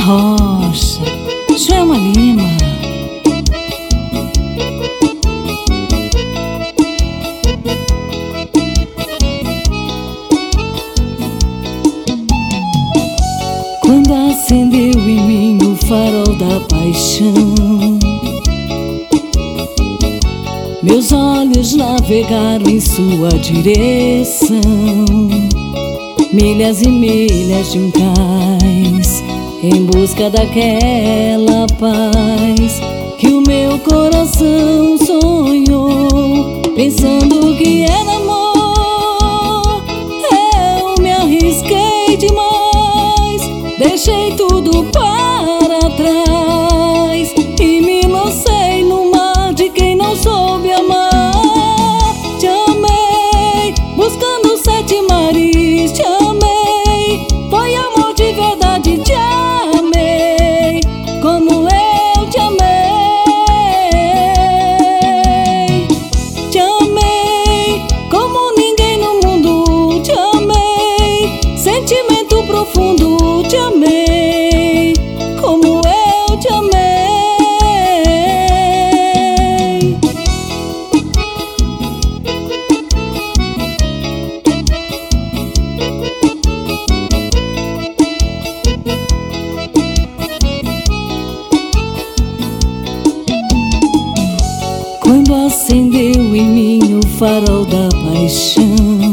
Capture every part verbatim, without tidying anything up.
Rocha, Joelma Lima. Quando acendeu em mim o farol da paixão, meus olhos navegaram em sua direção, milhas e milhas de um cais, em busca daquela paz que o meu coração sonhou, pensando que era amor. Eu me arrisquei demais, deixei tudo para trás e me lancei no mar de quem não soube amar. Te amei, buscando sete mares, te amei, foi amor de verdade, te amei, como eu te amei. Te amei, como ninguém no mundo, te amei, sentimento profundo, te amei, como eu te amei. Quando acendeu em mim o farol da paixão,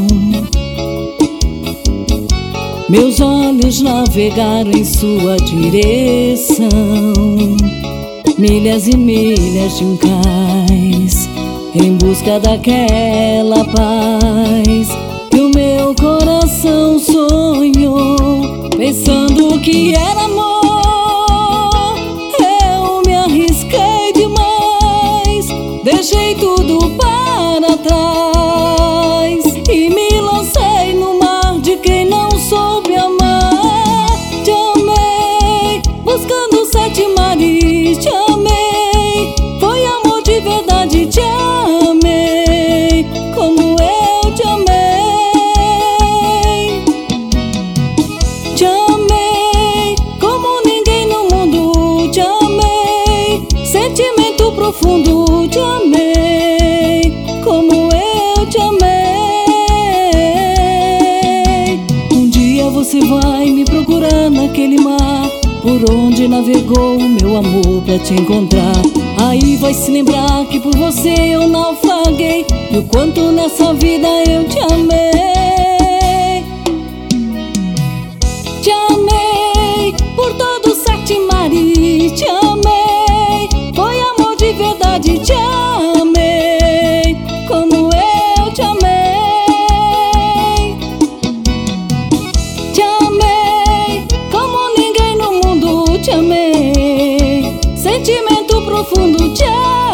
meus olhos navegaram em sua direção, milhas e milhas de um cais, em busca daquela paz que o meu coração sonhou, pensando que era amor. Eu me arrisquei demais, deixei tudo para trás e me lancei no mar de quem não soube amar. Te amei, buscando sete mares, te amei, foi amor de verdade, te amei, como eu te amei. Te amei, como ninguém no mundo, te amei, sentimento profundo, te amei, como eu te amei. Um dia você vai me procurar naquele mar por onde navegou o meu amor pra te encontrar. Aí vai se lembrar que por você eu naufraguei e o quanto nessa vida eu te amei. Te amei, por todos sete mares, te amei, foi amor de verdade, te amei, como eu te amei. Te amei, como ninguém no mundo, te amei, sentimento profundo, te amei.